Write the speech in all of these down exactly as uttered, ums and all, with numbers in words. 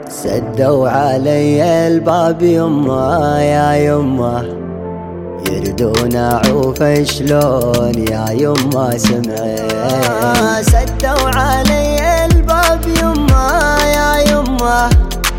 سدوا علي الباب يمه يا يمه، يردون اعوف شلون يا يمه سمعي. سدوا علي الباب يمه يا يمه،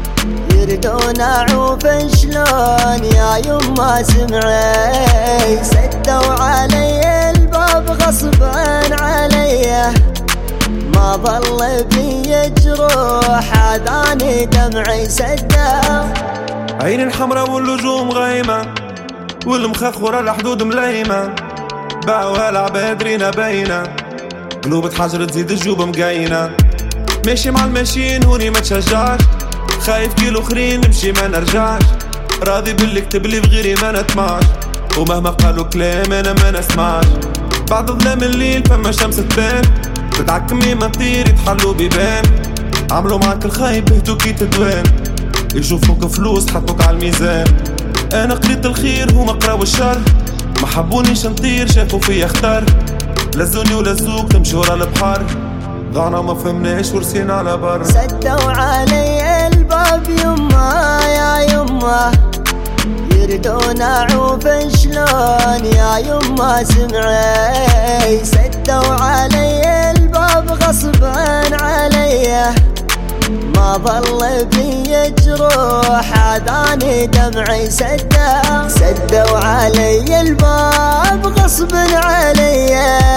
يردون اعوف شلون يا يمه سمعي. سدوا علي الباب غصبا علي، ما ظل بي جروح عداني دمعي. سدوا عيني الحمرا واللجوم غيمة، والمخخ ورا الحدود مليمة، باعوها العباد رينا باينة، قلوب تحجر تزيد الجوب مقاينة. ماشي مع الماشيين هوني ما تشجعش، خايف كيلو اخرين نمشي ما نرجعش، راضي باللي كتب لي بغيري ما نطمعش، ومهما قالوا كلام انا ما نسمعش. بعد ظلام الليل فما شمس تبان، تتعكمي ما تطير يتحلوا بيبان، عملوا معاك الخايب بهتو كي تدوان، يشوفوك فلوس حطوك على الميزان. انا قريت الخير هما قراو الشر، ما حبونيش نطير شافوا فيا خطر، لزوني ولزوك تمشي ورا البحر، ضعنا وما فهمناش ورسينا على بر. سدوا علي الباب يمه يا يمه، يردون اعوف شلون يا يمه سمعي. سدوا علي الباب غصبا علي، ما ظل بي جروح عداني دمعي. سدوا سدوا علي الباب غصبا علي،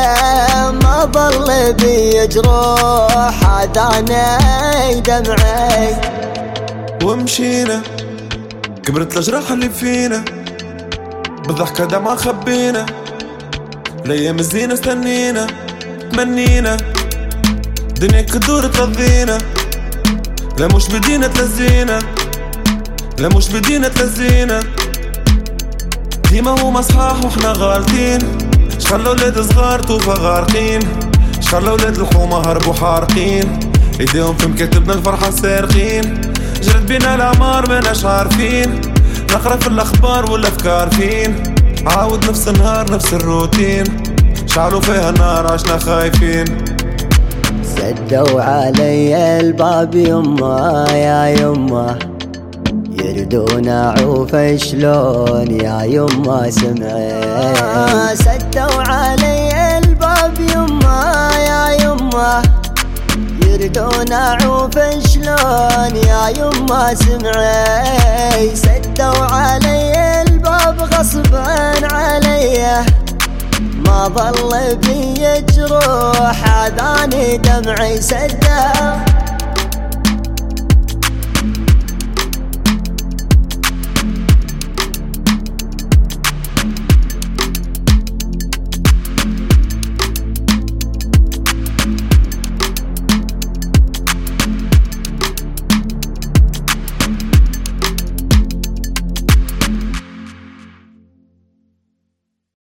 ما ظل بي جروح عداني دمعي. ومشينا كبرت الجراح اللي فينا، بالضحكة دمعة خبينا، الايام الزينة استنينا تمنينا، دنيا كدور ترضينا، لا مش بدينا تلزينا، لا مش بدينا تلزينا. ديما هما صحاح وحنا غالطين، شخلوا ولاد صغار طوفة غارقين، شخلوا ولاد الحومة هربوا حارقين، ايديهم في مكاتبنا الفرحة سارقين. جرت بينا الأعمار ماناش عارفين، نقرا في الأخبار والأفكار فين، عاود نفس النهار نفس الروتين، شعلوا فيها النار عشنا خايفين. سدوا علي الباب يمه يا يمه، يردون اعوف شلون يا يمه سمعي. سدوا علي الباب يمه يا يمه، يردون اعوف شلون يا يمه سمعي. سدوا علي الباب غصبا علي، ما ظل بي جروح عداني دمعي. سدوا